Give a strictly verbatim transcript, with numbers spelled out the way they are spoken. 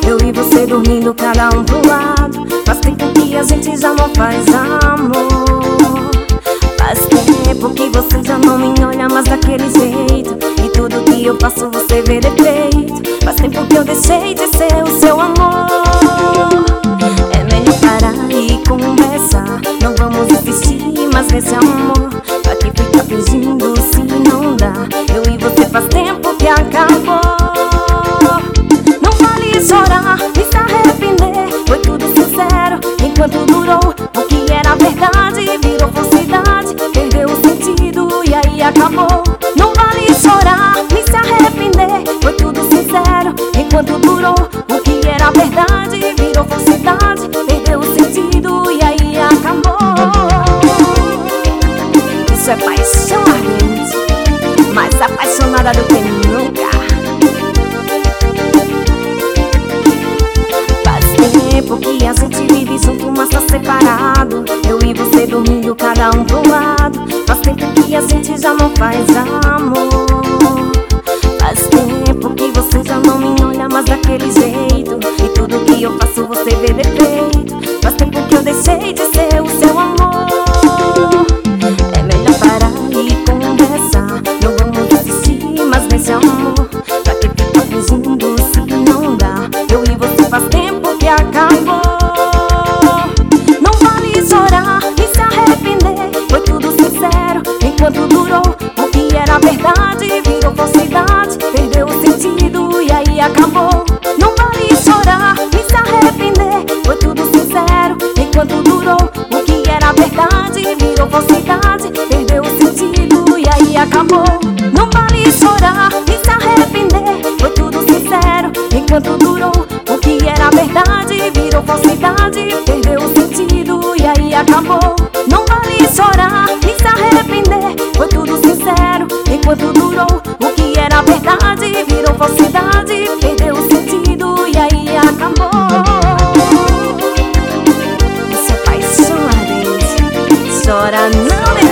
eu e você dormindo cada um pro lado. Faz tempo que a gente já não faz amor. Faz tempo que você já não me olha mais daquele jeito, e tudo que eu faço você vê defeito. Faz tempo que eu deixei de ser o seu amor. É melhor parar e conversar, não vamos insistir mais nesse amor. Pra que ficar fingindo se não dá? Eu e você faz tempo que acabou. Não vale chorar e se arrepender, foi tudo sincero enquanto durou. O que era verdade virou falsidade, perdeu o sentido e aí acabou. Não vale chorar e se arrepender, foi tudo sincero enquanto durou. O que era verdade virou falsidade, perdeu o sentido e aí acabou. Isso é paixão ardente, mais apaixonada do que nunca. Faz tempo que a gente vive junto, mas tá separado, eu e você dormindo cada um pro lado. Faz tempo que a gente já não faz amor. Faz tempo que você já não me olha mais daquele jeito, e tudo que eu faço você vê defeito. Faz tempo que eu deixei de ser o seu amor. É melhor parar e conversar, não vamos insistir mais nesse amor. Pra que ficar fingindo se não dá? Eu e você faz tempo que acabou. Não vale chorar e se arrepender, foi tudo sincero enquanto durou. O que era verdade virou falsidade, perdeu o sentido e aí acabou. Não vale chorar e se arrepender, foi tudo sincero enquanto durou. O que era verdade virou falsidade, perdeu o sentido e aí acabou. Não vale chorar e se arrepender, foi tudo sincero enquanto durou. O que era verdade virou falsidade, perdeu o sentido e aí acabou. Não vale chorar e se arrepender, foi tudo sincero enquanto durou. O que era verdade virou falsidade, perdeu o sentido e aí acabou. Isso é paixão ardente, chora não.